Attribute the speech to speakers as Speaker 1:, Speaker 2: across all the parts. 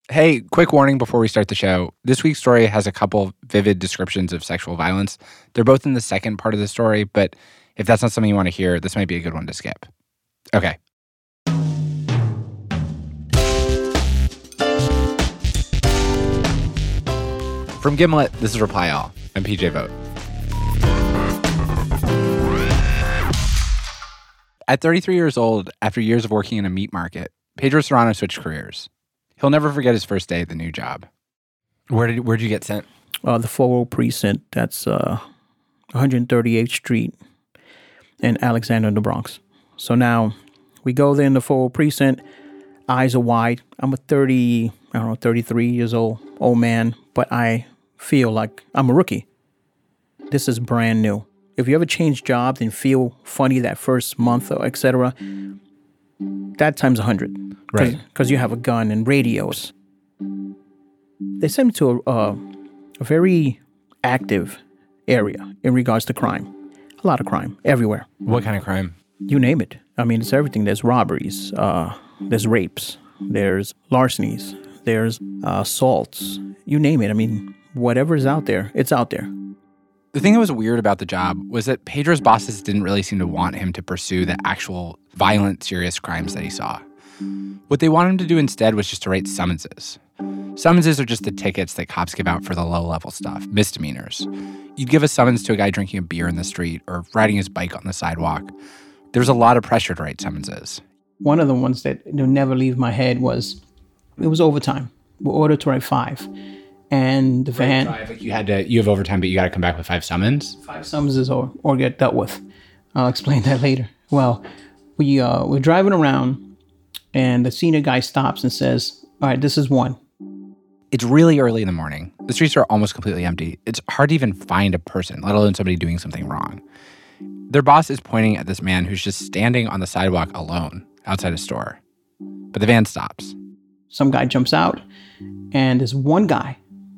Speaker 1: Hey, quick warning before we start the show. This week's story has a couple vivid descriptions of sexual violence. They're both in the second part of the story, but if that's not something you want to hear, this might be a good one to skip. Okay. From Gimlet, this is Reply All. I'm PJ Vogt. At 33 years old, after years of working in a meat market, Pedro Serrano switched careers. He'll never forget his first day at the new job. Where'd you get sent?
Speaker 2: The 40 precinct. That's 138th Street in Alexander in the Bronx. So now we go there in the 40 precinct. Eyes are wide. I'm a 33 years old man, but I feel like I'm a rookie. This is brand new. If you ever change jobs and feel funny that first month or et cetera, that times 100.
Speaker 1: Right.
Speaker 2: Because you have a gun and radios. They sent me to a very active area in regards to crime. A lot of crime everywhere.
Speaker 1: What kind of crime?
Speaker 2: You name it. I mean, it's everything. There's robberies. There's rapes. There's larcenies. There's assaults. You name it. I mean, whatever's out there, it's out there.
Speaker 1: The thing that was weird about the job was that Pedro's bosses didn't really seem to want him to pursue the actual violent, serious crimes that he saw. What they wanted him to do instead was just to write summonses. Summonses are just the tickets that cops give out for the low-level stuff, misdemeanors. You'd give a summons to a guy drinking a beer in the street or riding his bike on the sidewalk. There was a lot of pressure to write summonses.
Speaker 2: One of the ones that never leave my head was, it was overtime. We're ordered to write 5. And the van...
Speaker 1: Like you have overtime, but you got to come back with 5 summons?
Speaker 2: 5 summonses or get dealt with. I'll explain that later. Well, we're driving around, and the senior guy stops and says, all right, this is 1.
Speaker 1: It's really early in the morning. The streets are almost completely empty. It's hard to even find a person, let alone somebody doing something wrong. Their boss is pointing at this man who's just standing on the sidewalk alone outside a store. But the van stops.
Speaker 2: Some guy jumps out, and there's one guy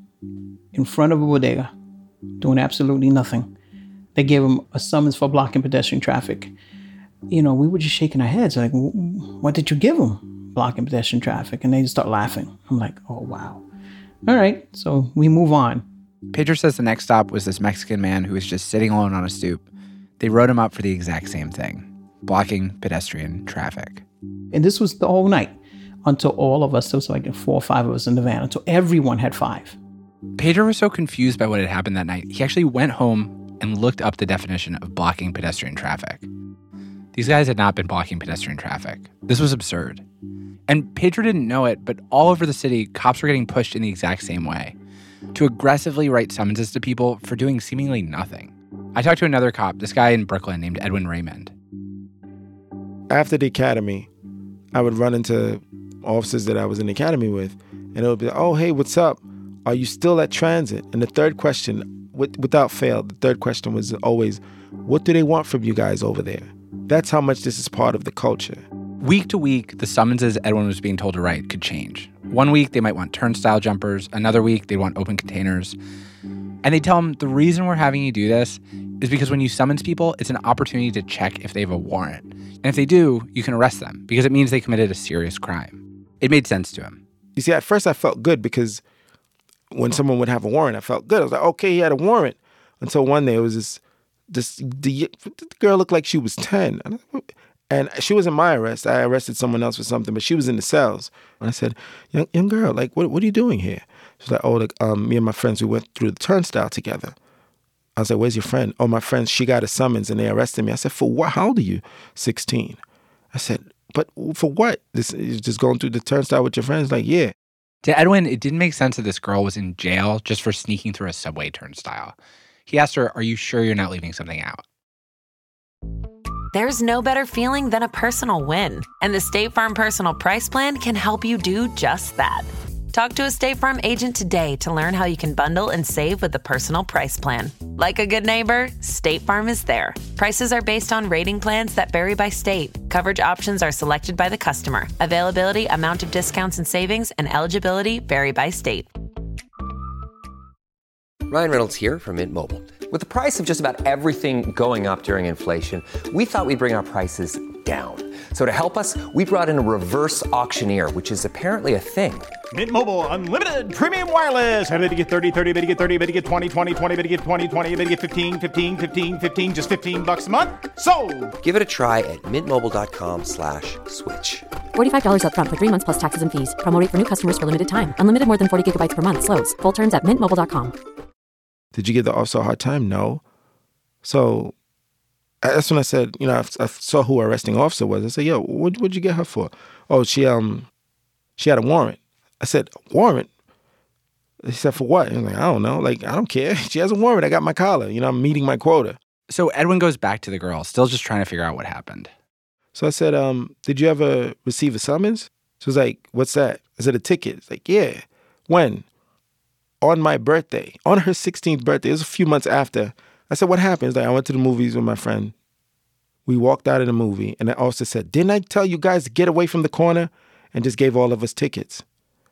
Speaker 2: in front of a bodega doing absolutely nothing. They gave him a summons for blocking pedestrian traffic. You know, we were just shaking our heads like, what did you give him? Blocking pedestrian traffic. And they just start laughing. I'm like, oh, wow. All right. So we move on.
Speaker 1: Pedro says the next stop was this Mexican man who was just sitting alone on a stoop. They wrote him up for the exact same thing, blocking pedestrian traffic.
Speaker 2: And this was the whole night until all of us, there was like 4 or 5 of us in the van, until everyone had 5.
Speaker 1: Pedro was so confused by what had happened that night, he actually went home and looked up the definition of blocking pedestrian traffic. These guys had not been blocking pedestrian traffic. This was absurd. And Pedro didn't know it, but all over the city, cops were getting pushed in the exact same way, to aggressively write summonses to people for doing seemingly nothing. I talked to another cop, this guy in Brooklyn named Edwin Raymond.
Speaker 3: After the academy, I would run into officers that I was in the academy with, and it would be, oh, hey, what's up? Are you still at transit? And the third question, without fail, the third question was always, what do they want from you guys over there? That's how much this is part of the culture.
Speaker 1: Week to week, the summonses Edwin was being told to write could change. One week, they might want turnstile jumpers. Another week, they'd want open containers. And they tell him, the reason we're having you do this is because when you summons people, it's an opportunity to check if they have a warrant. And if they do, you can arrest them because it means they committed a serious crime. It made sense to him.
Speaker 3: You see, at first I felt good because when someone would have a warrant, I felt good. I was like, okay, he had a warrant. Until one day it was the girl looked like she was 10. And she wasn't my arrest. I arrested someone else for something, but she was in the cells. And I said, young girl, like, what are you doing here? She's like, me and my friends, we went through the turnstile together. I was like, where's your friend? Oh, my friend, she got a summons and they arrested me. I said, for what? How old are you? 16. I said, but for what? You're just going through the turnstile with your friends? Like, yeah.
Speaker 1: To Edwin, it didn't make sense that this girl was in jail just for sneaking through a subway turnstile. He asked her, are you sure you're not leaving something out?
Speaker 4: There's no better feeling than a personal win. And the State Farm Personal Price Plan can help you do just that. Talk to a State Farm agent today to learn how you can bundle and save with the Personal Price Plan. Like a good neighbor, State Farm is there. Prices are based on rating plans that vary by state. Coverage options are selected by the customer. Availability, amount of discounts and savings, and eligibility vary by state.
Speaker 5: Ryan Reynolds here from Mint Mobile. With the price of just about everything going up during inflation, we thought we'd bring our prices down. So to help us, we brought in a reverse auctioneer, which is apparently a thing.
Speaker 6: Mint Mobile Unlimited Premium Wireless. How to get 30, 30, bit to get 30, bit to get 20, 20, 20, bit to get 20, 20, bit to get 15, 15, 15, 15, just $15 a month? Sold!
Speaker 5: Give it a try at mintmobile.com/switch.
Speaker 7: $45 up front for 3 months plus taxes and fees. Promo rate for new customers for limited time. Unlimited more than 40 gigabytes per month. Slows full terms at mintmobile.com.
Speaker 3: Did you give the officer a hard time? No. So that's when I said, I saw who our arresting officer was. I said, yo, what'd you get her for? Oh, she had a warrant. I said, warrant? He said, for what? And I'm like, I don't know. Like, I don't care. She has a warrant. I got my collar. I'm meeting my quota.
Speaker 1: So Edwin goes back to the girl, still just trying to figure out what happened.
Speaker 3: So I said, did you ever receive a summons? She was like, what's that? I said, a ticket. It's like, yeah. When? On my birthday. On her 16th birthday. It was a few months after. I said, what happened? It's like, I went to the movies with my friend. We walked out of the movie, and the officer said, didn't I tell you guys to get away from the corner? And just gave all of us tickets.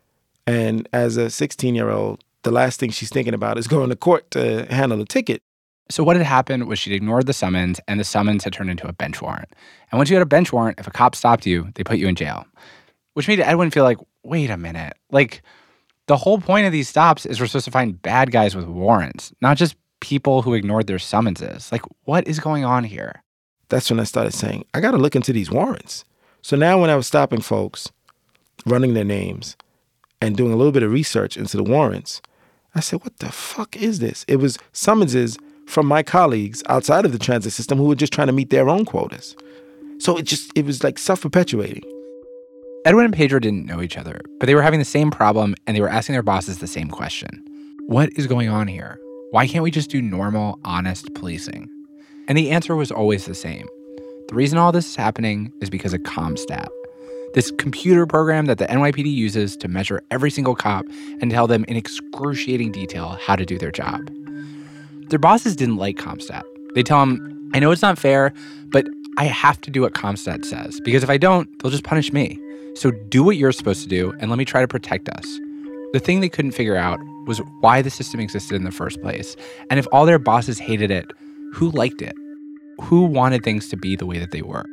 Speaker 3: And as a 16-year-old, the last thing she's thinking about is going to court to handle a ticket.
Speaker 1: So what had happened was she'd ignored the summons, and the summons had turned into a bench warrant. And once you had a bench warrant, if a cop stopped you, they put you in jail. Which made Edwin feel like, wait a minute. Like, the whole point of these stops is we're supposed to find bad guys with warrants, not just people who ignored their summonses. Like, what is going on here?
Speaker 3: That's when I started saying, I got to look into these warrants. So now when I was stopping folks, running their names, and doing a little bit of research into the warrants, I said, what the fuck is this? It was summonses from my colleagues outside of the transit system who were just trying to meet their own quotas. So it was like self-perpetuating.
Speaker 1: Edwin and Pedro didn't know each other, but they were having the same problem, and they were asking their bosses the same question. What is going on here? Why can't we just do normal, honest policing? And the answer was always the same. The reason all this is happening is because of CompStat, this computer program that the NYPD uses to measure every single cop and tell them in excruciating detail how to do their job. Their bosses didn't like CompStat. They tell them, I know it's not fair, but I have to do what CompStat says, because if I don't, they'll just punish me. So do what you're supposed to do, and let me try to protect us. The thing they couldn't figure out was why the system existed in the first place. And if all their bosses hated it, who liked it? Who wanted things to be the way that they were?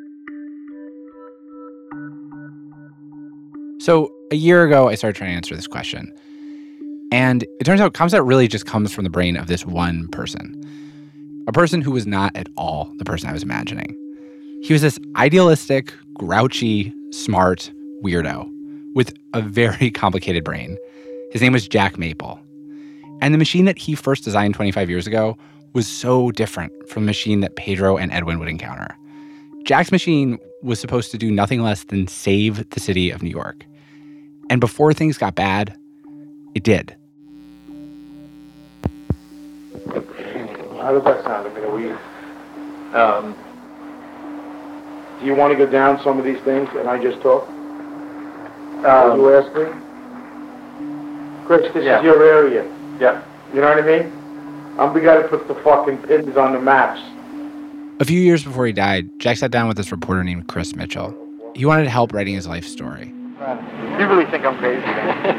Speaker 1: So a year ago, I started trying to answer this question. And it turns out CompStat really just comes from the brain of this one person. A person who was not at all the person I was imagining. He was this idealistic, grouchy, smart weirdo with a very complicated brain. His name was Jack Maple. And the machine that he first designed 25 years ago was so different from the machine that Pedro and Edwin would encounter. Jack's machine was supposed to do nothing less than save the city of New York. And before things got bad, it did.
Speaker 8: How does that sound? Do you want to go down some of these things and I just talk? You ask me? Chris, this is your area. Yeah. You know what I mean? I'm the guy that puts the fucking pins on the maps.
Speaker 1: A few years before he died, Jack sat down with this reporter named Chris Mitchell. He wanted help writing his life story.
Speaker 8: You really think I'm crazy, man?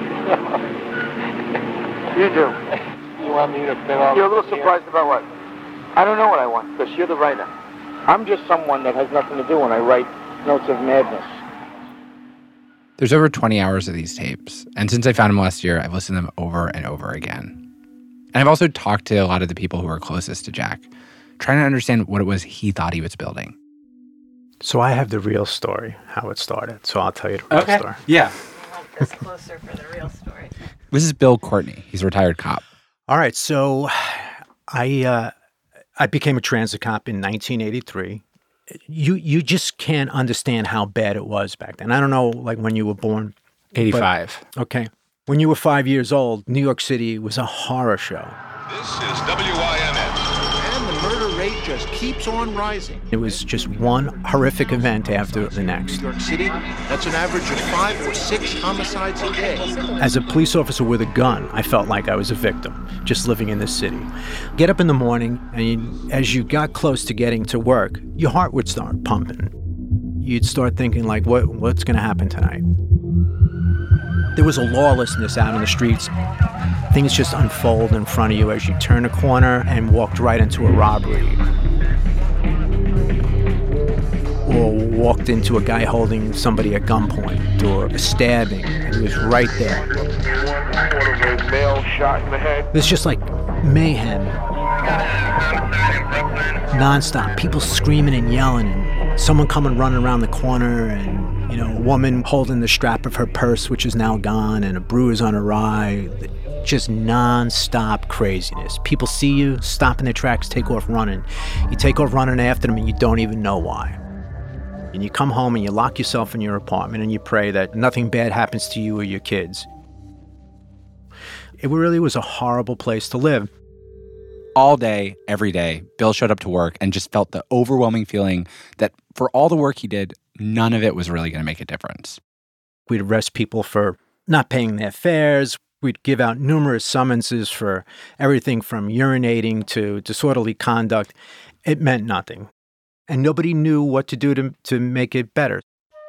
Speaker 8: You do.
Speaker 9: You want me to fill out?
Speaker 8: You're a little surprised about what? I don't know what I want, because you're the writer. I'm just someone that has nothing to do when I write notes of madness.
Speaker 1: There's over 20 hours of these tapes, and since I found them last year, I've listened to them over and over again. And I've also talked to a lot of the people who are closest to Jack, trying to understand what it was he thought he was building.
Speaker 9: So I have the real story, how it started. So I'll tell you the real story.
Speaker 1: Yeah.
Speaker 10: I like this closer for the real story.
Speaker 1: This is Bill Courtney. He's a retired cop.
Speaker 9: All right. So I became a transit cop in 1983. You just can't understand how bad it was back then. I don't know, like when you were born.
Speaker 1: 85.
Speaker 9: Okay. When you were 5 years old, New York City was a horror show.
Speaker 11: This is WIMN.
Speaker 12: And the murder rate just keeps on rising.
Speaker 9: It was just one horrific event after the next.
Speaker 12: New York City, that's an average of 5 or 6 homicides a day.
Speaker 9: As a police officer with a gun, I felt like I was a victim, just living in this city. Get up in the morning, and as you got close to getting to work, your heart would start pumping. You'd start thinking, like, what's going to happen tonight? There was a lawlessness out in the streets. Things just unfold in front of you as you turn a corner and walked right into a robbery. or walked into a guy holding somebody at gunpoint or a stabbing, and he was right there.
Speaker 8: Male shot in the head.
Speaker 9: It's just like mayhem. Non-stop. People screaming and yelling, and someone coming running around the corner, and, you know, a woman holding the strap of her purse, which is now gone, and a bruise on her eye. Just non-stop craziness. People see you, stop in their tracks, take off running. You take off running after them, and you don't even know why. And you come home and you lock yourself in your apartment and you pray that nothing bad happens to you or your kids. It really was a horrible place to live.
Speaker 1: All day, every day, Bill showed up to work and just felt the overwhelming feeling that for all the work he did, none of it was really going to make a difference.
Speaker 9: We'd arrest people for not paying their fares. We'd give out numerous summonses for everything from urinating to disorderly conduct. It meant nothing. And nobody knew what to do to make it better.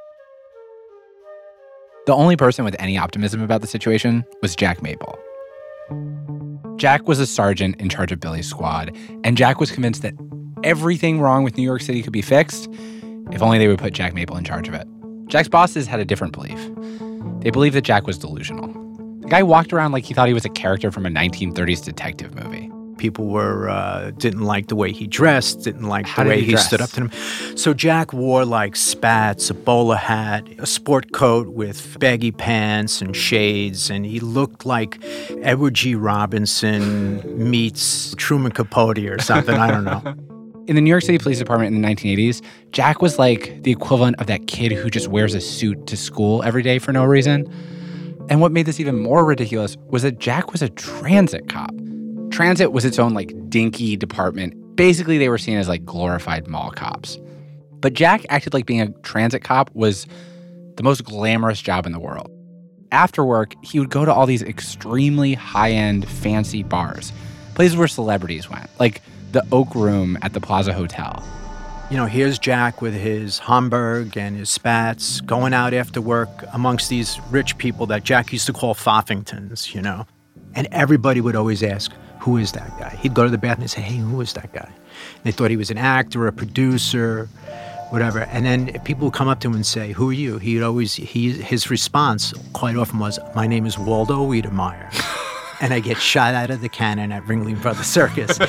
Speaker 1: The only person with any optimism about the situation was Jack Maple. Jack was a sergeant in charge of Billy's squad, and Jack was convinced that everything wrong with New York City could be fixed if only they would put Jack Maple in charge of it. Jack's bosses had a different belief. They believed that Jack was delusional. The guy walked around like he thought he was a character from a 1930s detective movie.
Speaker 9: People didn't like the way he dressed, didn't like the way he stood up to them. So Jack wore like spats, a bowler hat, a sport coat with baggy pants and shades, and he looked like Edward G. Robinson meets Truman Capote or something. I don't know.
Speaker 1: In the New York City Police Department in the 1980s, Jack was like the equivalent of that kid who just wears a suit to school every day for no reason. And what made this even more ridiculous was that Jack was a transit cop. Transit was its own, like, dinky department. Basically, they were seen as, like, glorified mall cops. But Jack acted like being a transit cop was the most glamorous job in the world. After work, he would go to all these extremely high-end, fancy bars, places where celebrities went, like the Oak Room at the Plaza Hotel.
Speaker 9: You know, here's Jack with his Homburg and his spats going out after work amongst these rich people that Jack used to call Foffingtons, you know. And everybody would always ask, who is that guy? He'd go to the bathroom and say, hey, who is that guy? And they thought he was an actor, a producer, whatever. And then people would come up to him and say, who are you? His response quite often was, my name is Waldo Wiedemeyer. And I get shot out of the cannon at Ringling Brothers Circus.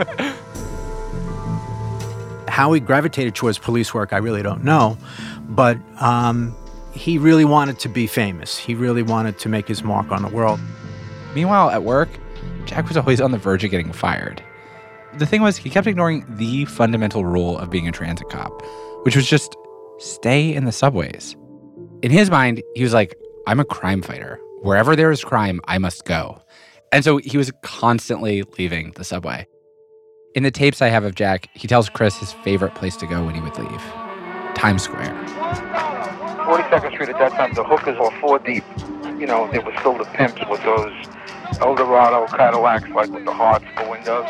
Speaker 9: How he gravitated towards police work, I really don't know. But he really wanted to be famous. He really wanted to make his mark on the world.
Speaker 1: Meanwhile, at work, Jack was always on the verge of getting fired. The thing was, he kept ignoring the fundamental rule of being a transit cop, which was just stay in the subways. In his mind, he was like, I'm a crime fighter. Wherever there is crime, I must go. And so he was constantly leaving the subway. In the tapes I have of Jack, he tells Chris his favorite place to go when he would leave. Times Square.
Speaker 8: 42nd Street at that time, the hookers were 4 deep. You know, there were still the pimps with those Eldorado Cadillacs, like with the hearts for windows.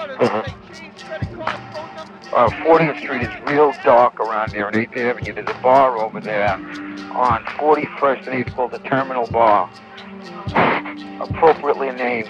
Speaker 8: 40th Street is real dark around there on 8th Avenue. There's a bar over there on 41st and 8th called the Terminal Bar. Appropriately named.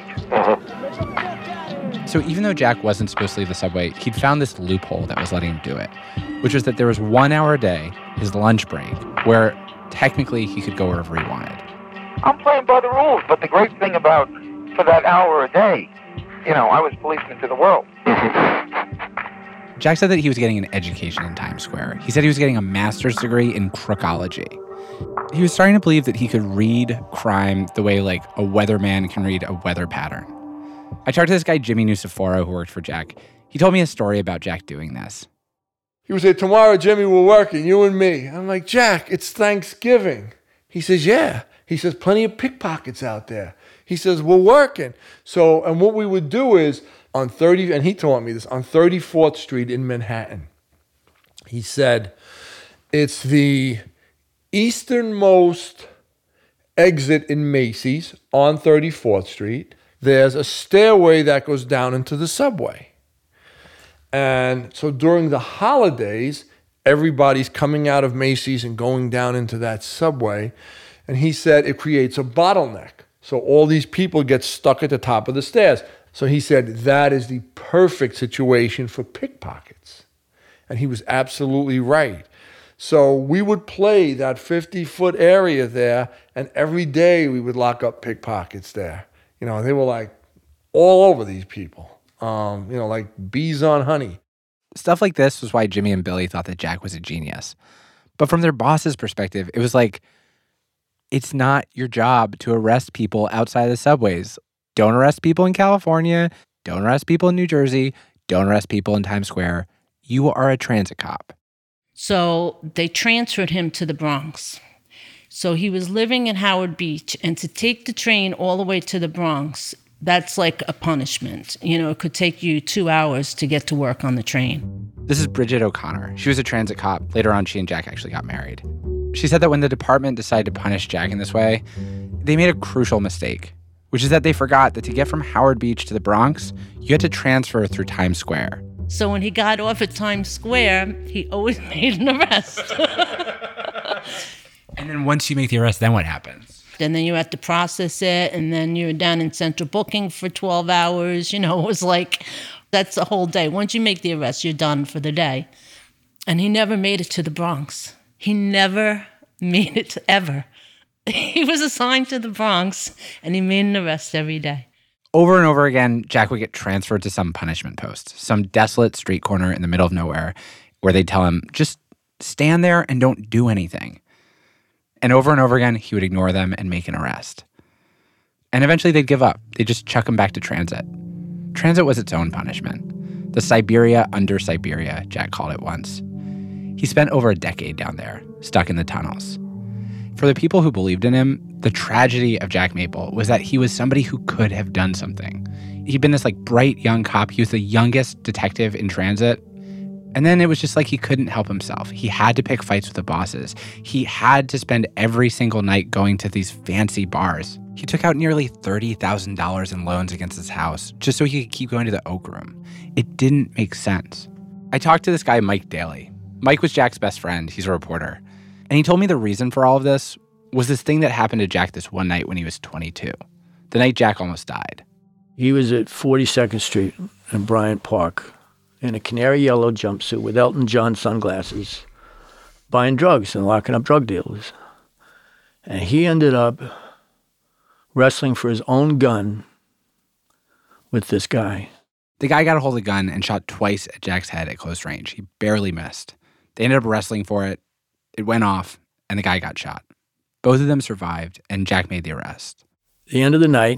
Speaker 1: So even though Jack wasn't supposed to leave the subway, he'd found this loophole that was letting him do it, which was that there was 1 hour a day, his lunch break, where technically he could go wherever he wanted.
Speaker 8: I'm playing by the rules, but the great thing about, for that hour a day, you know, I was policeman to the world.
Speaker 1: Jack said that he was getting an education in Times Square. He said he was getting a master's degree in crookology. He was starting to believe that he could read crime the way, like, a weatherman can read a weather pattern. I talked to this guy, Jimmy Nusiforo, who worked for Jack. He told me a story about Jack doing this.
Speaker 13: He would say, tomorrow, Jimmy, we're working, you and me. I'm like, Jack, it's Thanksgiving. He says, yeah. He says, plenty of pickpockets out there. He says, we're working. So, and what we would do is, on 30, and he taught me this, on 34th Street in Manhattan, he said, it's the easternmost exit in Macy's on 34th Street. There's a stairway that goes down into the subway. And so during the holidays, everybody's coming out of Macy's and going down into that subway. And he said it creates a bottleneck. So all these people get stuck at the top of the stairs. So he said that is the perfect situation for pickpockets. And he was absolutely right. So we would play that 50-foot area there, and every day we would lock up pickpockets there. You know, they were like all over these people, you know, like bees on honey.
Speaker 1: Stuff like this was why Jimmy and Billy thought that Jack was a genius. But from their boss's perspective, it was like, it's not your job to arrest people outside the subways. Don't arrest people in California. Don't arrest people in New Jersey. Don't arrest people in Times Square. You are a transit cop.
Speaker 14: So they transferred him to the Bronx. So he was living in Howard Beach, and to take the train all the way to the Bronx, that's like a punishment. You know, it could take you 2 hours to get to work on the train.
Speaker 1: This is Bridget O'Connor. She was a transit cop. Later on, she and Jack actually got married. She said that when the department decided to punish Jack in this way, they made a crucial mistake, which is that they forgot that to get from Howard Beach to the Bronx, you had to transfer through Times Square.
Speaker 14: So when he got off at Times Square, he always made an arrest.
Speaker 1: And then once you make the arrest, then what happens?
Speaker 14: And then you have to process it, and then you're down in central booking for 12 hours. You know, it was like, that's the whole day. Once you make the arrest, you're done for the day. And he never made it to the Bronx. He never made it ever. He was assigned to the Bronx, and he made an arrest every day.
Speaker 1: Over and over again, Jack would get transferred to some punishment post, some desolate street corner in the middle of nowhere, where they'd tell him, just stand there and don't do anything. And over again, he would ignore them and make an arrest. And eventually they'd give up. They'd just chuck him back to transit. Transit was its own punishment. The Siberia under Siberia, Jack called it once. He spent over a decade down there, stuck in the tunnels. For the people who believed in him, the tragedy of Jack Maple was that he was somebody who could have done something. He'd been this like bright young cop. He was the youngest detective in transit. And then it was just like he couldn't help himself. He had to pick fights with the bosses. He had to spend every single night going to these fancy bars. He took out nearly $30,000 in loans against his house just so he could keep going to the Oak Room. It didn't make sense. I talked to this guy, Mike Daly. Mike was Jack's best friend. He's a reporter. And he told me the reason for all of this was this thing that happened to Jack this one night when he was 22, the night Jack almost died.
Speaker 2: He was at 42nd Street in Bryant Park in a canary yellow jumpsuit with Elton John sunglasses, buying drugs and locking up drug dealers. And he ended up wrestling for his own gun with this guy.
Speaker 1: The guy got a hold of the gun and shot twice at Jack's head at close range. He barely missed. They ended up wrestling for it. It went off, and the guy got shot. Both of them survived, and Jack made the arrest.
Speaker 2: At the end of the night,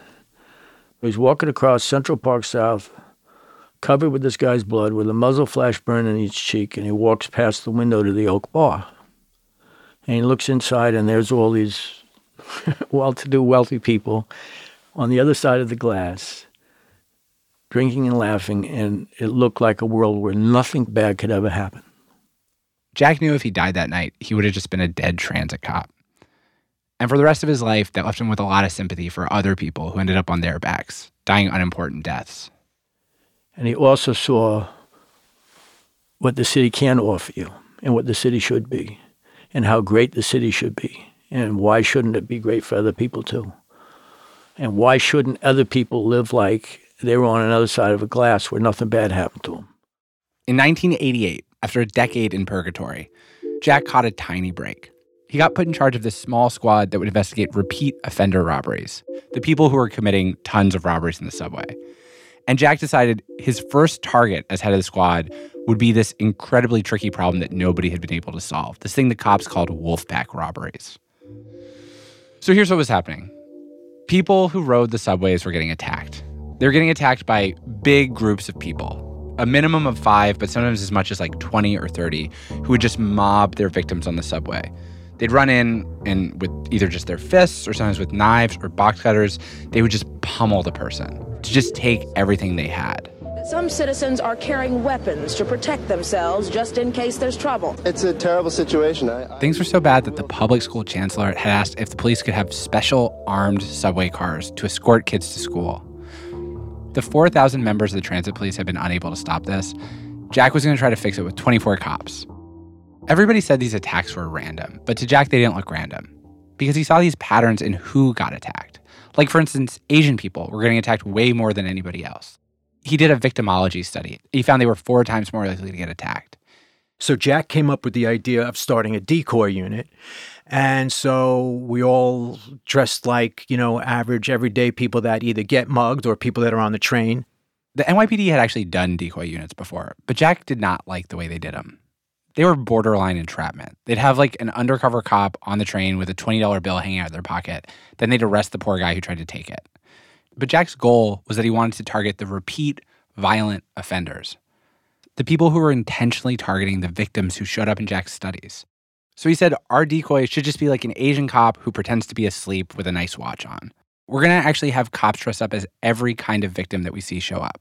Speaker 2: he was walking across Central Park South, covered with this guy's blood, with a muzzle flash burn in each cheek, and he walks past the window to the Oak Bar. And he looks inside, and there's all these well-to-do, wealthy people on the other side of the glass, drinking and laughing, and it looked like a world where nothing bad could ever happen.
Speaker 1: Jack knew if he died that night, he would have just been a dead transit cop. And for the rest of his life, that left him with a lot of sympathy for other people who ended up on their backs, dying unimportant deaths.
Speaker 2: And he also saw what the city can offer you and what the city should be and how great the city should be. And why shouldn't it be great for other people too? And why shouldn't other people live like they were on another side of a glass where nothing bad happened to them?
Speaker 1: In 1988, after a decade in purgatory, Jack caught a tiny break. He got put in charge of this small squad that would investigate repeat offender robberies, the people who were committing tons of robberies in the subway. And Jack decided his first target as head of the squad would be this incredibly tricky problem that nobody had been able to solve, this thing the cops called Wolfpack robberies. So here's what was happening. People who rode the subways were getting attacked. They were getting attacked by big groups of people, a minimum of 5, but sometimes as much as like 20 or 30, who would just mob their victims on the subway. They'd run in and with either just their fists or sometimes with knives or box cutters, they would just pummel the person to just take everything they had.
Speaker 15: Some citizens are carrying weapons to protect themselves just in case there's trouble.
Speaker 16: It's a terrible situation.
Speaker 1: Things were so bad that the public school chancellor had asked if the police could have special armed subway cars to escort kids to school. The 4,000 members of the transit police had been unable to stop this. Jack was going to try to fix it with 24 cops. Everybody said these attacks were random, but to Jack, they didn't look random because he saw these patterns in who got attacked. Like, for instance, Asian people were getting attacked way more than anybody else. He did a victimology study. He found they were 4 times more likely to get attacked.
Speaker 9: So Jack came up with the idea of starting a decoy unit. And so we all dressed like, average, everyday people that either get mugged or people that are on the train.
Speaker 1: The NYPD had actually done decoy units before, but Jack did not like the way they did them. They were borderline entrapment. They'd have like an undercover cop on the train with a $20 bill hanging out of their pocket. Then they'd arrest the poor guy who tried to take it. But Jack's goal was that he wanted to target the repeat violent offenders, the people who were intentionally targeting the victims who showed up in Jack's studies. So he said our decoy should just be like an Asian cop who pretends to be asleep with a nice watch on. We're going to actually have cops dress up as every kind of victim that we see show up.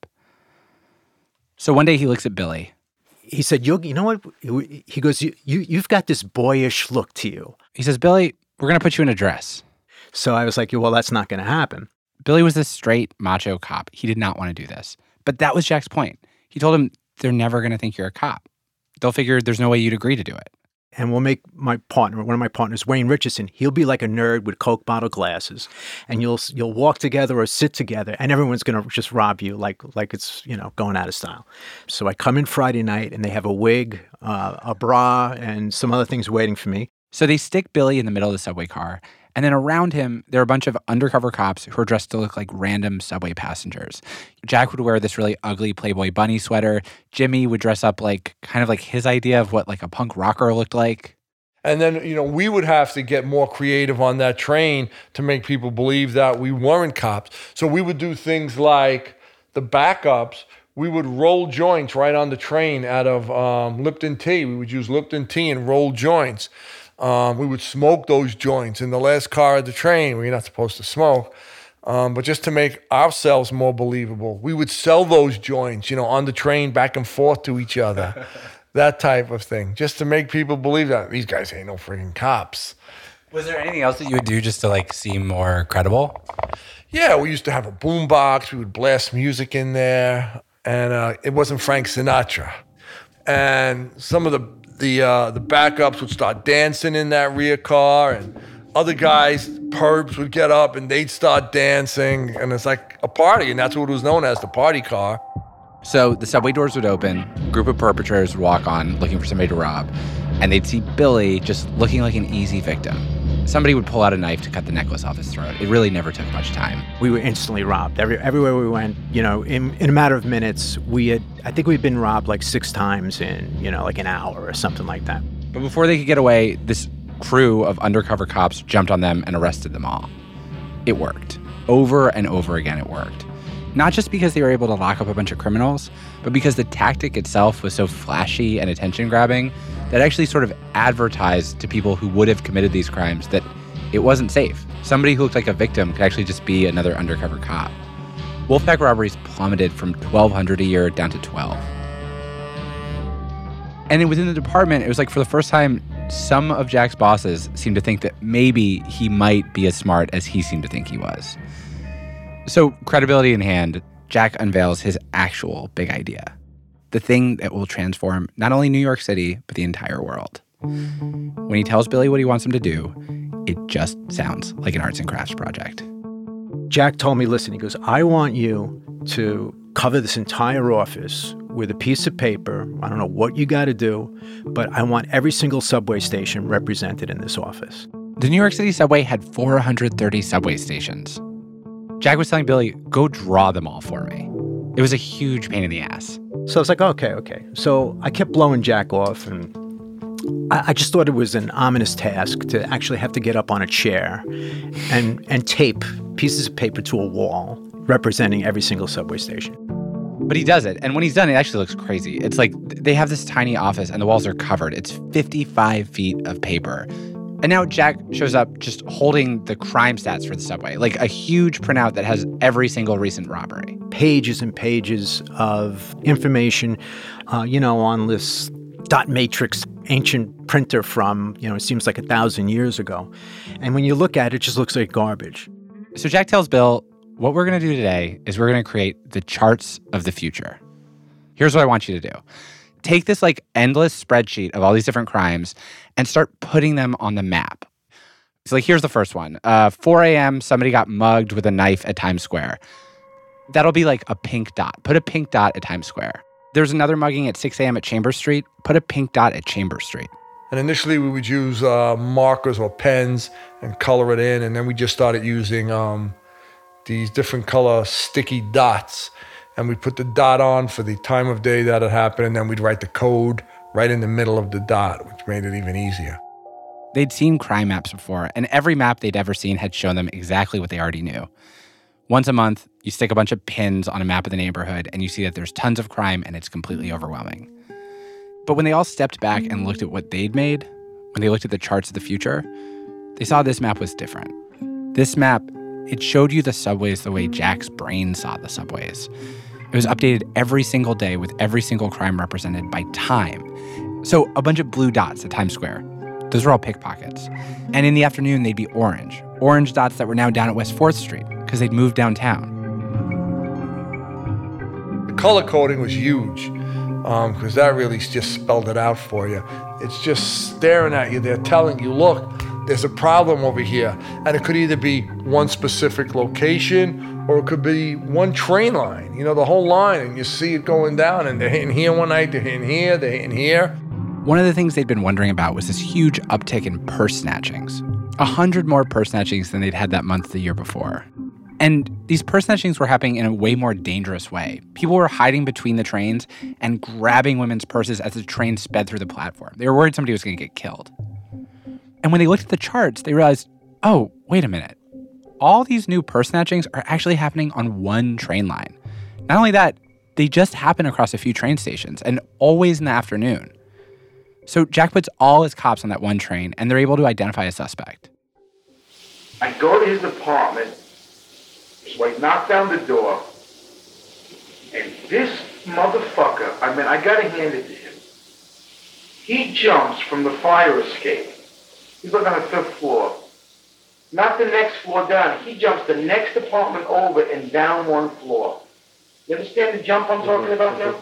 Speaker 1: So one day he looks at Billy.
Speaker 9: He said, you know what? He goes, you've got this boyish look to you.
Speaker 1: He says, Billy, we're going to put you in a dress.
Speaker 9: So I was like, well, that's not going to happen.
Speaker 1: Billy was this straight macho cop. He did not want to do this. But that was Jack's point. He told him, they're never going to think you're a cop. They'll figure there's no way you'd agree to do it.
Speaker 9: And we'll make one of my partners, Wayne Richardson, he'll be like a nerd with Coke bottle glasses. And you'll walk together or sit together, and everyone's going to just rob you like it's, going out of style. So I come in Friday night, and they have a wig, a bra, and some other things waiting for me.
Speaker 1: So they stick Billy in the middle of the subway car, and then around him, there are a bunch of undercover cops who are dressed to look like random subway passengers. Jack would wear this really ugly Playboy bunny sweater. Jimmy would dress up kind of like his idea of what like a punk rocker looked like.
Speaker 13: And then, we would have to get more creative on that train to make people believe that we weren't cops. So we would do things like the backups. We would roll joints right on the train out of Lipton tea. We would use Lipton tea and roll joints. We would smoke those joints in the last car of the train. We're not supposed to smoke. But just to make ourselves more believable, we would sell those joints, on the train back and forth to each other. That type of thing, just to make people believe that these guys ain't no freaking cops.
Speaker 1: Was there anything else that you would do just to seem more credible?
Speaker 13: Yeah, we used to have a boombox. We would blast music in there, and it wasn't Frank Sinatra. And some of the backups would start dancing in that rear car, and other guys, perps, would get up and they'd start dancing, and it's like a party, and that's what it was known as, the party car.
Speaker 1: So the subway doors would open, a group of perpetrators would walk on looking for somebody to rob, and they'd see Billy just looking like an easy victim. Somebody would pull out a knife to cut the necklace off his throat. It really never took much time.
Speaker 9: We were instantly robbed. Everywhere we went, in a matter of minutes, I think we'd been robbed 6 times in, an hour or something like that.
Speaker 1: But before they could get away, this crew of undercover cops jumped on them and arrested them all. It worked. Over and over again, it worked. Not just because they were able to lock up a bunch of criminals, but because the tactic itself was so flashy and attention-grabbing that actually sort of advertised to people who would have committed these crimes that it wasn't safe. Somebody who looked like a victim could actually just be another undercover cop. Wolfpack robberies plummeted from 1,200 a year down to 12. And then within the department, it was for the first time, some of Jack's bosses seemed to think that maybe he might be as smart as he seemed to think he was. So, credibility in hand, Jack unveils his actual big idea. The thing that will transform not only New York City, but the entire world. When he tells Billy what he wants him to do, it just sounds like an arts and crafts project.
Speaker 9: Jack told me, listen, he goes, I want you to cover this entire office with a piece of paper. I don't know what you got to do, but I want every single subway station represented in this office.
Speaker 1: The New York City subway had 430 subway stations. Jack was telling Billy, go draw them all for me. It was a huge pain in the ass.
Speaker 9: So I was like, okay. So I kept blowing Jack off, and I just thought it was an ominous task to actually have to get up on a chair and tape pieces of paper to a wall representing every single subway station.
Speaker 1: But he does it, and when he's done, it actually looks crazy. It's like they have this tiny office, and the walls are covered. It's 55 feet of paper. And now Jack shows up just holding the crime stats for the subway, like a huge printout that has every single recent robbery.
Speaker 9: Pages and pages of information, on this dot matrix ancient printer from, it seems like 1,000 years ago. And when you look at it, it just looks like garbage.
Speaker 1: So Jack tells Bill, what we're going to do today is we're going to create the charts of the future. Here's what I want you to do. Take this endless spreadsheet of all these different crimes and start putting them on the map. So here's the first one. 4 a.m., somebody got mugged with a knife at Times Square. That'll be a pink dot. Put a pink dot at Times Square. There's another mugging at 6 a.m. at Chambers Street. Put a pink dot at Chambers Street.
Speaker 13: And initially we would use markers or pens and color it in. And then we just started using these different color sticky dots. And we put the dot on for the time of day that it happened. And then we'd write the code right in the middle of the dot, which made it even easier.
Speaker 1: They'd seen crime maps before, and every map they'd ever seen had shown them exactly what they already knew. Once a month, you stick a bunch of pins on a map of the neighborhood, and you see that there's tons of crime, and it's completely overwhelming. But when they all stepped back and looked at what they'd made, when they looked at the charts of the future, they saw this map was different. This map, it showed you the subways the way Jack's brain saw the subways. It was updated every single day with every single crime represented by time. So a bunch of blue dots at Times Square. Those are all pickpockets. And in the afternoon, they'd be orange. Orange dots that were now down at West 4th Street because they'd moved downtown.
Speaker 13: The color coding was huge because that really just spelled it out for you. It's just staring at you. They're telling you, look, there's a problem over here. And it could either be one specific location or it could be one train line, you know, the whole line. And you see it going down and they're hitting here one night, they're hitting here, they're hitting here.
Speaker 1: One of the things they'd been wondering about was this huge uptick in purse snatchings. 100 more purse snatchings than they'd had that month the year before. And these purse snatchings were happening in a way more dangerous way. People were hiding between the trains and grabbing women's purses as the train sped through the platform. They were worried somebody was going to get killed. And when they looked at the charts, they realized, oh, wait a minute. All these new purse snatchings are actually happening on one train line. Not only that, they just happen across a few train stations and always in the afternoon. So Jack puts all his cops on that one train, and they're able to identify a suspect.
Speaker 8: I go to his apartment, so I knock down the door, and this motherfucker, I mean, I gotta hand it to him. He jumps from the fire escape. He's like on the 5th floor. Not the next floor down. He jumps the next apartment over and down one floor. You understand the jump I'm talking about now?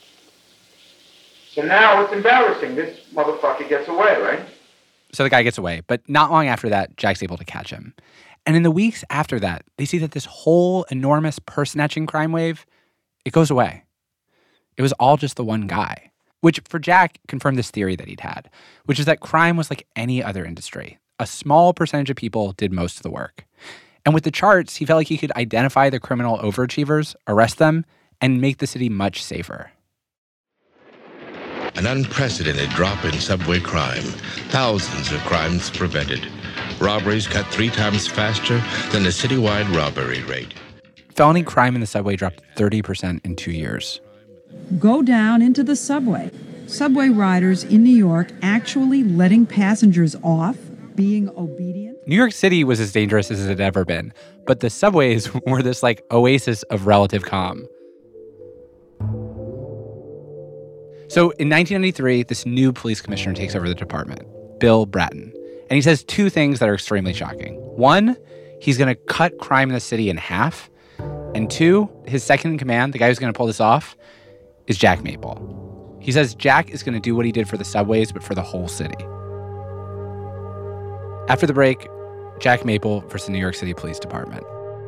Speaker 8: So now it's embarrassing. This motherfucker gets away, right?
Speaker 1: So the guy gets away, but not long after that, Jack's able to catch him. And in the weeks after that, they see that this whole enormous purse-snatching crime wave, it goes away. It was all just the one guy, which for Jack confirmed this theory that he'd had, which is that crime was like any other industry. A small percentage of people did most of the work. And with the charts, he felt like he could identify the criminal overachievers, arrest them, and make the city much safer.
Speaker 11: An unprecedented drop in subway crime. Thousands of crimes prevented. Robberies cut 3 times faster than the citywide robbery rate.
Speaker 1: Felony crime in the subway dropped 30% in 2 years.
Speaker 16: Go down into the subway. Subway riders in New York actually letting passengers off, being obedient.
Speaker 1: New York City was as dangerous as it had ever been, but the subways were this like oasis of relative calm. So in 1993, this new police commissioner takes over the department, Bill Bratton. And he says 2 things that are extremely shocking. 1, he's going to cut crime in the city in half. And 2, his second in command, the guy who's going to pull this off, is Jack Maple. He says Jack is going to do what he did for the subways, but for the whole city. After the break, Jack Maple versus the New York City Police Department.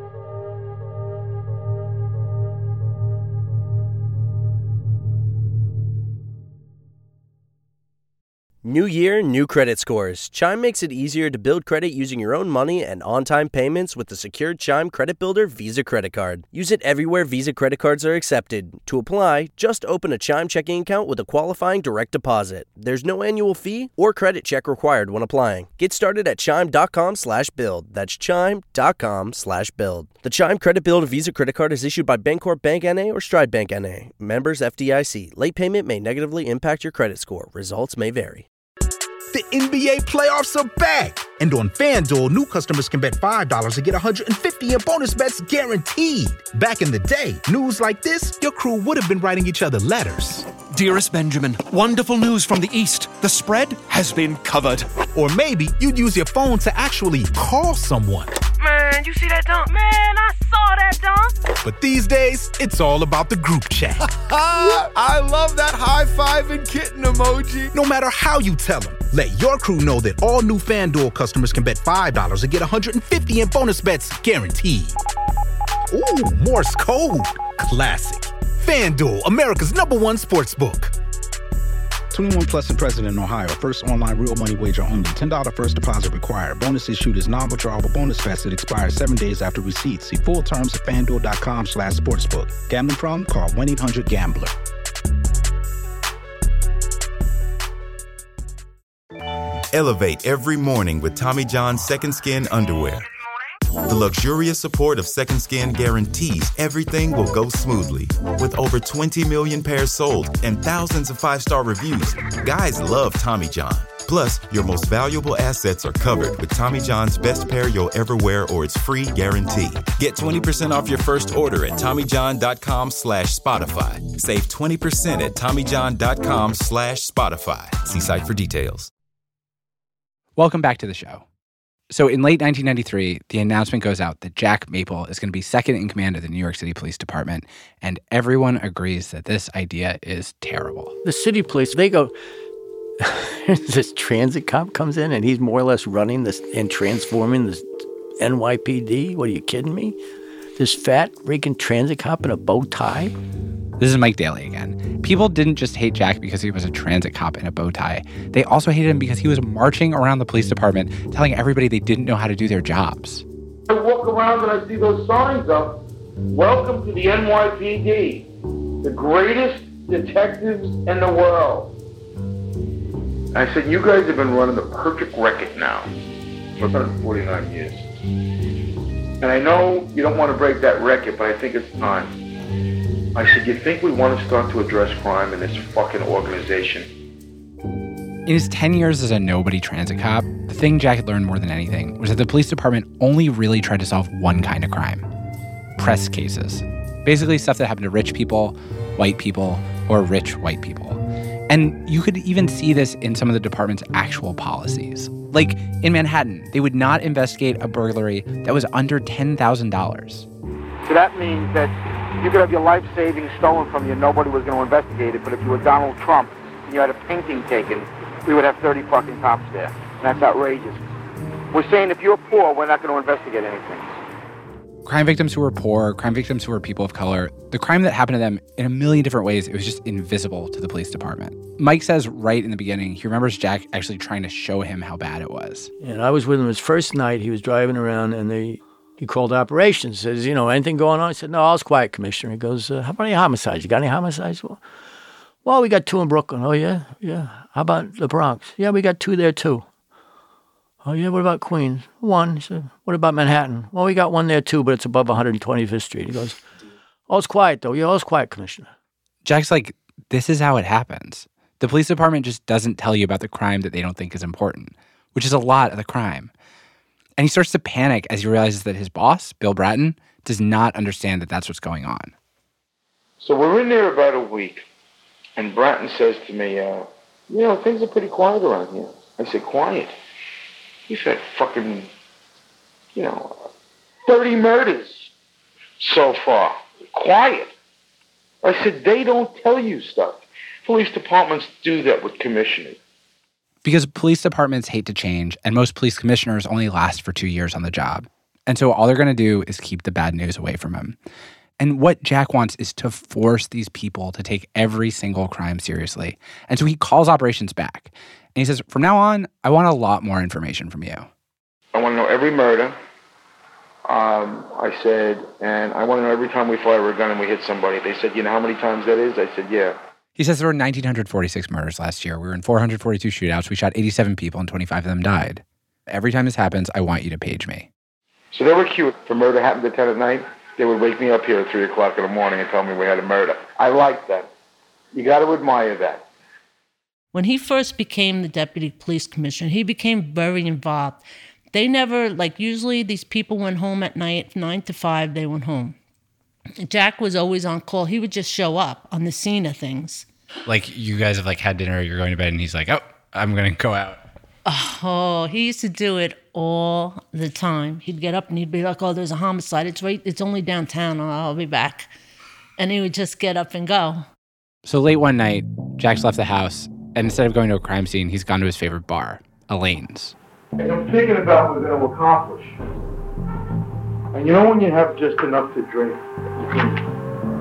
Speaker 17: New year, new credit scores. Chime makes it easier to build credit using your own money and on-time payments with the secured Chime Credit Builder Visa Credit Card. Use it everywhere Visa credit cards are accepted. To apply, just open a Chime checking account with a qualifying direct deposit. There's no annual fee or credit check required when applying. Get started at chime.com/build. That's chime.com/build. The Chime Credit Builder Visa Credit Card is issued by Bancorp Bank N.A. or Stride Bank N.A. Members FDIC. Late payment may negatively impact your credit score. Results may vary.
Speaker 18: The NBA playoffs are back. And on FanDuel, new customers can bet $5 and get $150 in bonus bets guaranteed. Back in the day, news like this, your crew would have been writing each other letters.
Speaker 19: Dearest Benjamin, wonderful news from the East. The spread has been covered.
Speaker 18: Or maybe you'd use your phone to actually call someone.
Speaker 20: Man, you see that dunk? Man, I saw that dunk.
Speaker 18: But these days, it's all about the group chat.
Speaker 21: I love that high-five and kitten emoji.
Speaker 18: No matter how you tell them, let your crew know that all new FanDuel customers can bet $5 and get $150 in bonus bets guaranteed. Ooh, Morse code. Classic. FanDuel, America's #1 sportsbook.
Speaker 4: 21 plus and present in Ohio. First online real money wager only. $10 first deposit required. Bonus issued is non-withdrawable bonus vest that expires 7 days after receipt. See full terms at FanDuel.com/sportsbook. Gambling problem? Call 1-800-GAMBLER.
Speaker 22: Elevate every morning with Tommy John's Second Skin underwear. The luxurious support of Second Skin guarantees everything will go smoothly. With over 20 million pairs sold and thousands of 5-star reviews, guys love Tommy John. Plus, your most valuable assets are covered with Tommy John's best pair you'll ever wear or it's free guarantee. Get 20% off your first order at TommyJohn.com/Spotify. Save 20% at TommyJohn.com/Spotify. See site for details.
Speaker 1: Welcome back to the show. So in late 1993, the announcement goes out that Jack Maple is going to be second in command of the New York City Police Department, and everyone agrees that this idea is terrible.
Speaker 2: The city police, they go, this transit cop comes in and he's more or less running this and transforming this NYPD? What, are you kidding me? This fat, freaking transit cop in a bow tie?
Speaker 1: This is Mike Daly again. People didn't just hate Jack because he was a transit cop in a bow tie. They also hated him because he was marching around the police department telling everybody they didn't know how to do their jobs.
Speaker 8: I walk around and I see those signs up. Welcome to the NYPD, the greatest detectives in the world. I said, you guys have been running the perfect record now for 149 years. And I know you don't want to break that record, but I think it's time. I said, you think we want to start to address crime in this fucking organization?
Speaker 1: In his 10 years as a nobody transit cop, the thing Jack had learned more than anything was that the police department only really tried to solve one kind of crime: press cases. Basically stuff that happened to rich people, white people, or rich white people. And you could even see this in some of the department's actual policies. Like in Manhattan, they would not investigate a burglary that was under $10,000.
Speaker 8: So that means that you could have your life savings stolen from you, nobody was going to investigate it, but if you were Donald Trump and you had a painting taken, we would have 30 fucking cops there. And that's outrageous. We're saying if you're poor, we're not going to investigate anything.
Speaker 1: Crime victims who were poor, crime victims who were people of color, the crime that happened to them in a million different ways, it was just invisible to the police department. Mike says right in the beginning, he remembers Jack actually trying to show him how bad it was.
Speaker 2: And I was with him his first night. He was driving around and he called operations, says, you know, anything going on? I said, no, I was quiet, Commissioner. He goes, how about any homicides? You got any homicides? Well, we got 2 in Brooklyn. Oh, yeah? Yeah. How about the Bronx? Yeah, we got 2 there, too. Oh, yeah, what about Queens? 1. He said, what about Manhattan? Well, we got 1 there, too, but it's above 125th Street. He goes, oh, it's quiet, though. Yeah, oh, it's quiet, Commissioner.
Speaker 1: Jack's like, this is how it happens. The police department just doesn't tell you about the crime that they don't think is important, which is a lot of the crime. And he starts to panic as he realizes that his boss, Bill Bratton, does not understand that that's what's going on.
Speaker 8: So we're in there about a week, and Bratton says to me, things are pretty quiet around here. I said, quiet? He said, fucking, 30 murders so far. Quiet. I said, they don't tell you stuff. Police departments do that with commissioners.
Speaker 1: Because police departments hate to change, and most police commissioners only last for 2 years on the job. And so all they're going to do is keep the bad news away from him. And what Jack wants is to force these people to take every single crime seriously. And so he calls operations back. And he says, from now on, I want a lot more information from you.
Speaker 8: I want to know every murder. I said, and I want to know every time we fire a gun and we hit somebody. They said, you know how many times that is? I said, yeah.
Speaker 1: He says there were 1,946 murders last year. We were in 442 shootouts. We shot 87 people and 25 of them died. Every time this happens, I want you to page me.
Speaker 8: So they were cute. If a murder happened at 10 at night, they would wake me up here at 3 o'clock in the morning and tell me we had a murder. I like that. You got to admire that.
Speaker 14: When he first became the deputy police commissioner, he became very involved. They never, usually these people went home at night, 9 to 5, they went home. Jack was always on call. He would just show up on the scene of things.
Speaker 1: Like, you guys have, had dinner, you're going to bed, and he's like, oh, I'm going to go out.
Speaker 14: Oh, he used to do it all the time. He'd get up and he'd be like, oh, there's a homicide. It's only downtown. I'll be back. And he would just get up and go.
Speaker 1: So late one night, Jack's left the house, and instead of going to a crime scene, he's gone to his favorite bar, Elaine's.
Speaker 8: And I'm thinking about what we're going to accomplish. And when you have just enough to drink, you can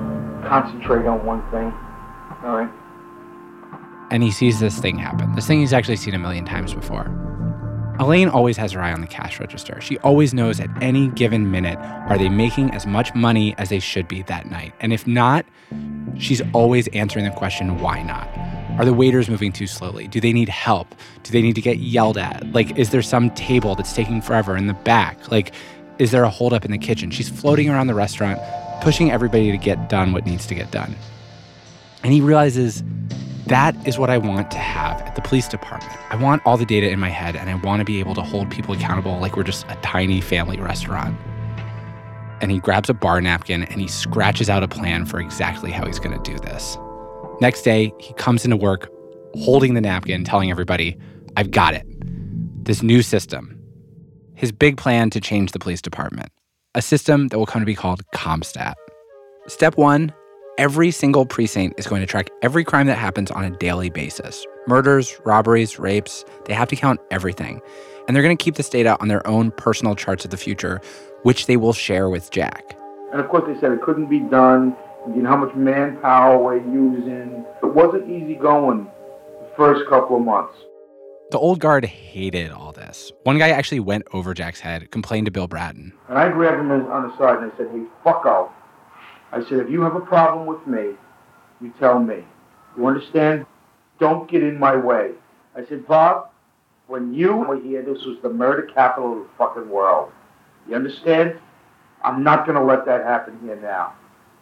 Speaker 8: concentrate on one thing. All right?
Speaker 1: And he sees this thing happen. This thing he's actually seen a million times before. Elaine always has her eye on the cash register. She always knows at any given minute, are they making as much money as they should be that night? And if not, she's always answering the question, why not? Are the waiters moving too slowly? Do they need help? Do they need to get yelled at? Like, is there some table that's taking forever in the back? Like, is there a holdup in the kitchen? She's floating around the restaurant, pushing everybody to get done what needs to get done. And he realizes that is what I want to have at the police department. I want all the data in my head, and I want to be able to hold people accountable like we're just a tiny family restaurant. And he grabs a bar napkin and he scratches out a plan for exactly how he's going to do this. Next day, he comes into work holding the napkin, telling everybody, I've got it. This new system. His big plan to change the police department. A system that will come to be called CompStat. Step 1, every single precinct is going to track every crime that happens on a daily basis. Murders, robberies, rapes, they have to count everything. And they're going to keep this data on their own personal charts of the future, which they will share with Jack.
Speaker 8: And of course they said it couldn't be done. You know how much manpower we're using. It wasn't easy going the first couple of months.
Speaker 1: The old guard hated all this. One guy actually went over Jack's head, complained to Bill Bratton.
Speaker 8: And I grabbed him on the side and I said, hey, fuck off. I said, if you have a problem with me, you tell me. You understand? Don't get in my way. I said, Bob, when you were here, this was the murder capital of the fucking world. You understand? I'm not going to let that happen here now.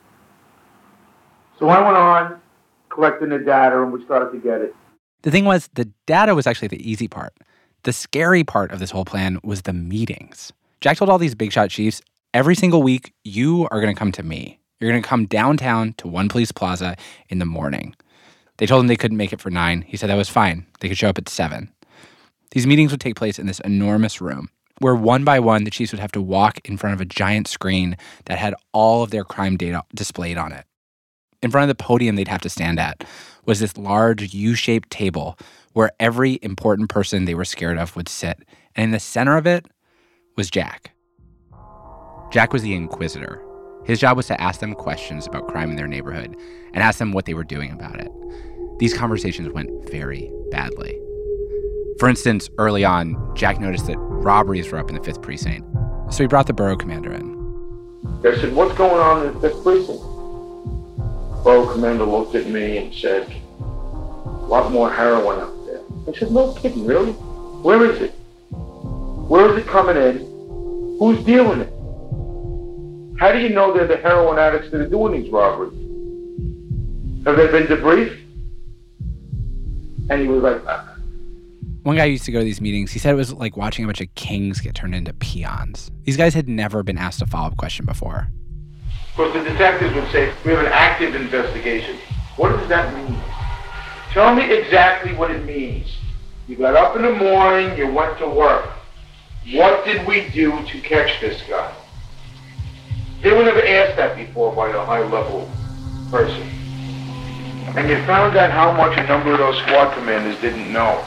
Speaker 8: So I went on collecting the data and we started to get it.
Speaker 1: The thing was, the data was actually the easy part. The scary part of this whole plan was the meetings. Jack told all these big shot chiefs, every single week, you are going to come to me. You're going to come downtown to One Police Plaza in the morning. They told him they couldn't make it for 9. He said that was fine. They could show up at 7. These meetings would take place in this enormous room where one by one, the chiefs would have to walk in front of a giant screen that had all of their crime data displayed on it. In front of the podium they'd have to stand at was this large U-shaped table where every important person they were scared of would sit. And in the center of it was Jack. Jack was the inquisitor. His job was to ask them questions about crime in their neighborhood and ask them what they were doing about it. These conversations went very badly. For instance, early on, Jack noticed that robberies were up in the 5th precinct. So he brought the borough commander in.
Speaker 8: I said, what's going on in the 5th precinct? Borough commander looked at me and said, a lot more heroin up there. I said, no kidding, really? Where is it? Where is it coming in? Who's dealing it? How do you know they're the heroin addicts that are doing these robberies? Have they been debriefed? And he was like,
Speaker 1: One guy used to go to these meetings. He said it was like watching a bunch of kings get turned into peons. These guys had never been asked a follow-up question before.
Speaker 8: Of course, the detectives would say, we have an active investigation. What does that mean? Tell me exactly what it means. You got up in the morning, you went to work. What did we do to catch this guy? They were never asked that before by a high-level person. And you found out how much a number of those squad commanders didn't know.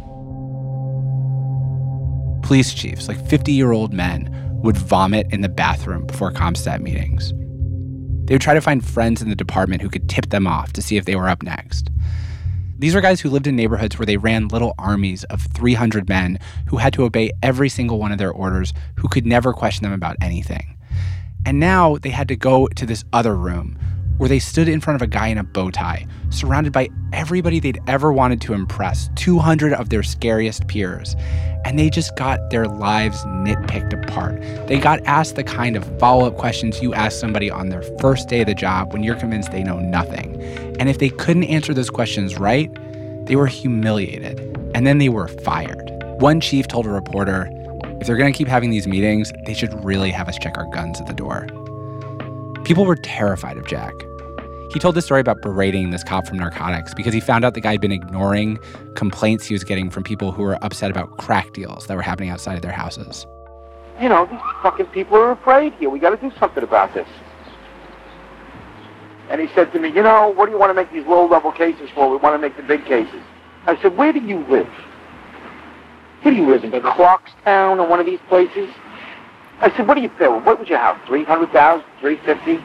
Speaker 1: Police chiefs, like 50-year-old men, would vomit in the bathroom before CompStat meetings. They would try to find friends in the department who could tip them off to see if they were up next. These were guys who lived in neighborhoods where they ran little armies of 300 men who had to obey every single one of their orders, who could never question them about anything. And now they had to go to this other room where they stood in front of a guy in a bow tie, surrounded by everybody they'd ever wanted to impress, 200 of their scariest peers. And they just got their lives nitpicked apart. They got asked the kind of follow-up questions you ask somebody on their first day of the job when you're convinced they know nothing. And if they couldn't answer those questions right, they were humiliated. And then they were fired. One chief told a reporter, if they're going to keep having these meetings, they should really have us check our guns at the door. People were terrified of Jack. He told this story about berating this cop from narcotics because he found out the guy had been ignoring complaints he was getting from people who were upset about crack deals that were happening outside of their houses.
Speaker 8: You know, these fucking people are afraid here. We got to do something about this. And he said to me, you know, what do you want to make these low-level cases for? We want to make the big cases. I said, where do you live? Where do you live, in Clarkstown or one of these places? I said, what do you pay? What was your house, $300,000, $350,000?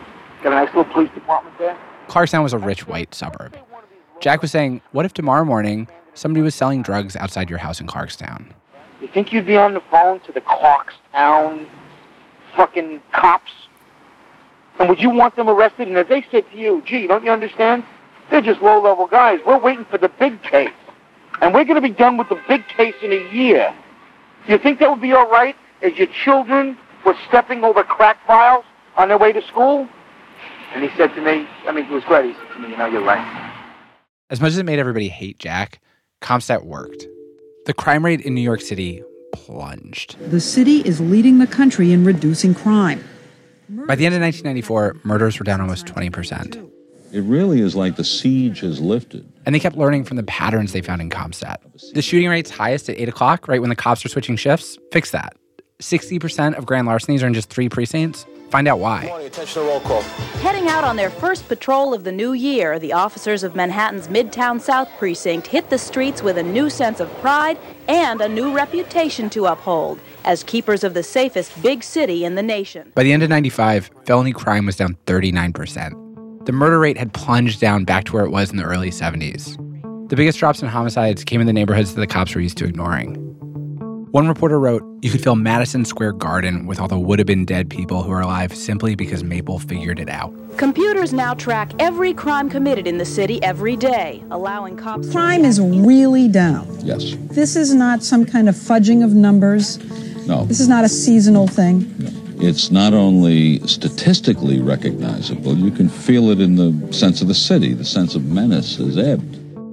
Speaker 8: Got a nice little police department there.
Speaker 1: Clarkstown was a rich white suburb. Jack was saying, what if tomorrow morning somebody was selling drugs outside your house in Clarkstown?
Speaker 8: You think you'd be on the phone to the Clarkstown fucking cops? And would you want them arrested? And if they said to you, gee, don't you understand? They're just low-level guys. We're waiting for the big case. And we're going to be done with the big case in a year. You think that would be all right as your children were stepping over crack vials on their way to school? And he said to me, it was great. He said to me, you're right.
Speaker 1: As much as it made everybody hate Jack, CompStat worked. The crime rate in New York City plunged.
Speaker 16: The city is leading the country in reducing crime.
Speaker 1: By the end of 1994, murders were down almost 20%.
Speaker 5: It really is like the siege has lifted.
Speaker 1: And they kept learning from the patterns they found in CompStat. The shooting rate's highest at 8 o'clock, right when the cops are switching shifts. Fix that. 60% of grand larcenies are in just 3 precincts. Find out why.
Speaker 21: Attention to roll call.
Speaker 15: Heading out on their first patrol of the new year, the officers of Manhattan's Midtown South Precinct hit the streets with a new sense of pride and a new reputation to uphold as keepers of the safest big city in the nation.
Speaker 1: By the end of 95, felony crime was down 39%. The murder rate had plunged down back to where it was in the early 70s. The biggest drops in homicides came in the neighborhoods that the cops were used to ignoring. One reporter wrote, you could fill Madison Square Garden with all the would-have-been dead people who are alive simply because Maple figured it out.
Speaker 15: Computers now track every crime committed in the city every day, allowing cops...
Speaker 16: Crime is really down.
Speaker 5: Yes.
Speaker 16: This is not some kind of fudging of numbers.
Speaker 5: No.
Speaker 16: This is not a seasonal thing.
Speaker 5: No. It's not only statistically recognizable, you can feel it in the sense of the city. The sense of menace has ebbed.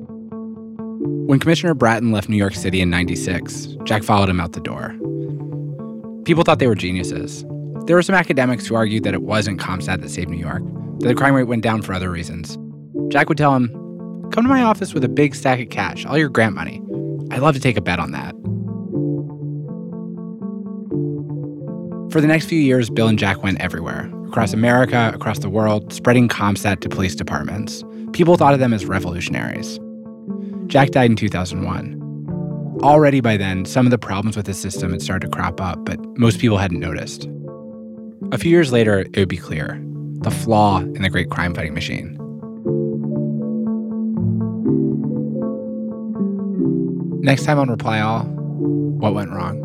Speaker 1: When Commissioner Bratton left New York City in 96, Jack followed him out the door. People thought they were geniuses. There were some academics who argued that it wasn't CompStat that saved New York, that the crime rate went down for other reasons. Jack would tell him, come to my office with a big stack of cash, all your grant money. I'd love to take a bet on that. For the next few years, Bill and Jack went everywhere, across America, across the world, spreading CompStat to police departments. People thought of them as revolutionaries. Jack died in 2001. Already by then, some of the problems with the system had started to crop up, but most people hadn't noticed. A few years later, it would be clear. The flaw in the great crime-fighting machine. Next time on Reply All, what went wrong?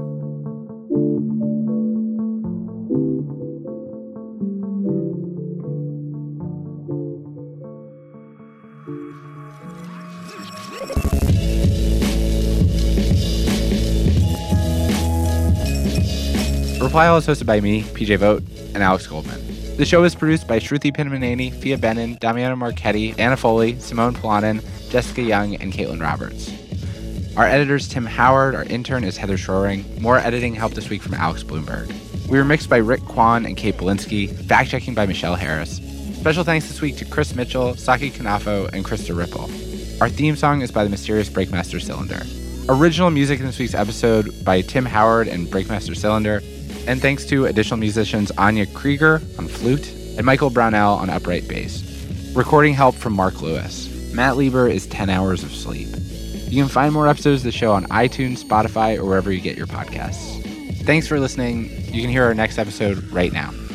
Speaker 1: Reply All is hosted by me, PJ Vogt, and Alex Goldman. The show is produced by Shruti Pinnamaneni, Fia Benin, Damiano Marchetti, Anna Foley, Simone Polanen, Jessica Young, and Caitlin Roberts. Our editor is Tim Howard. Our intern is Heather Shoring. More editing help this week from Alex Bloomberg. We were mixed by Rick Kwan and Kate Belinsky, fact-checking by Michelle Harris. Special thanks this week to Chris Mitchell, Saki Kanafo, and Krista Ripple. Our theme song is by the mysterious Breakmaster Cylinder. Original music in this week's episode by Tim Howard and Breakmaster Cylinder. And thanks to additional musicians Anya Krieger on flute and Michael Brownell on upright bass. Recording help from Mark Lewis. Matt Lieber is 10 hours of sleep. You can find more episodes of the show on iTunes, Spotify, or wherever you get your podcasts. Thanks for listening. You can hear our next episode right now.